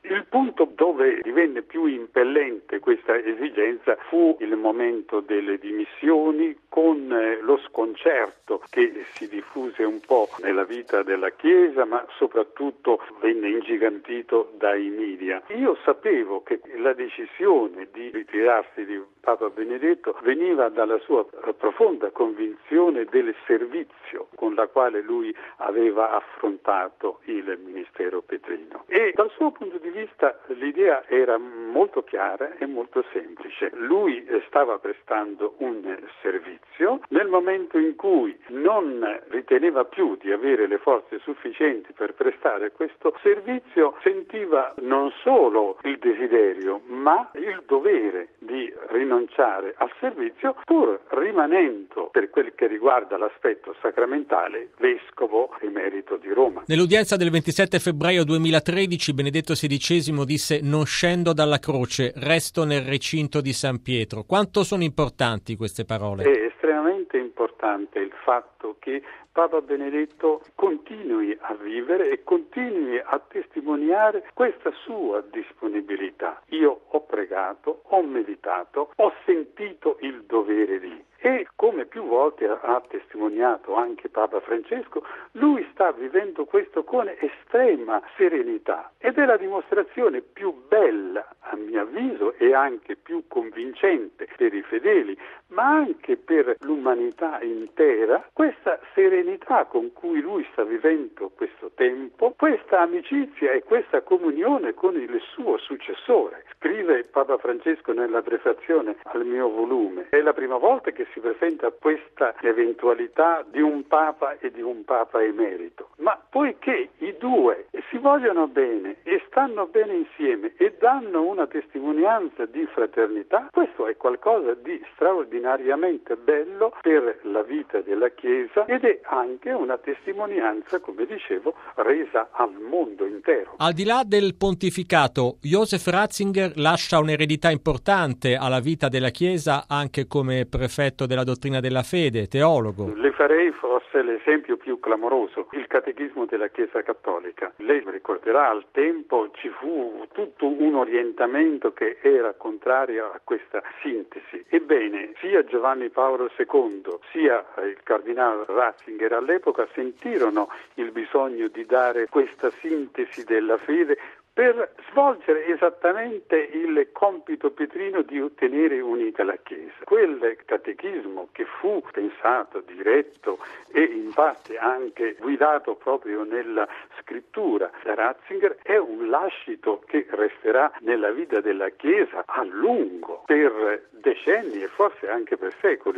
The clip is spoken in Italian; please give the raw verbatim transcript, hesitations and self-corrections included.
Il punto dove divenne più impellente questa esigenza fu il momento delle dimissioni, con eh, lo sconcerto che si diffuse un po' nella vita della Chiesa, ma soprattutto venne ingigantito dai media. Io sapevo che la decisione di ritirarsi di Papa Benedetto veniva dalla sua profonda convinzione del servizio con la quale lui aveva affrontato il ministero petrino. E dal suo punto di vista l'idea era molto chiara e molto semplice. Lui stava prestando un servizio. Nel momento in cui non riteneva più di avere le forze sufficienti per prestare questo servizio, sentiva non solo il desiderio, ma il dovere di rinunciare al servizio, pur rimanendo, per quel che riguarda l'aspetto sacramentale, vescovo emerito di Roma. Nell'udienza del ventisette febbraio duemilatredici Benedetto sedicesimo disse: "Non scendo dalla croce, resto nel recinto di San Pietro". Quanto sono importanti queste parole? È estremamente importante il fatto che Papa Benedetto continui a vivere e continui a testimoniare questa sua disponibilità. Io ho pregato, ho meditato, ho sentito il dovere di. E come più volte ha testimoniato anche Papa Francesco, lui sta vivendo questo con estrema serenità ed è la dimostrazione più bella, a mio avviso, e anche più convincente per i fedeli, ma anche per l'umanità intera, questa serenità con cui lui sta vivendo questo tempo, questa amicizia e questa comunione con il suo successore. Scrive Papa Francesco nella prefazione al mio volume: è la prima volta che si presenta questa eventualità di un Papa e di un Papa emerito, ma poiché i due si vogliono bene e stanno bene insieme e danno una testimonianza di fraternità, questo è qualcosa di straordinariamente bello per la vita della Chiesa ed è anche una testimonianza, come dicevo, resa al mondo intero. Al di là del pontificato, Josef Ratzinger lascia un'eredità importante alla vita della Chiesa anche come prefetto della dottrina della fede, teologo. Le farei forse l'esempio più clamoroso, il catechismo della Chiesa Cattolica. Lei ricorderà, al tempo ci fu tutto un orientamento che era contrario a questa sintesi. Ebbene, sia Giovanni Paolo secondo sia il cardinale Ratzinger all'epoca sentirono il bisogno di dare questa sintesi della fede per svolgere esattamente il compito petrino di ottenere unita la Chiesa. Quel catechismo che fu pensato, diretto e in parte anche guidato proprio nella scrittura da Ratzinger è un lascito che resterà nella vita della Chiesa a lungo, per decenni e forse anche per secoli.